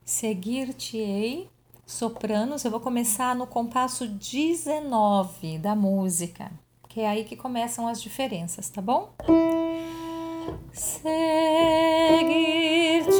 Seguir-te-ei, sopranos. Eu vou começar no compasso 19 da música, que é aí que começam as diferenças, tá bom? Seguir-te-ei,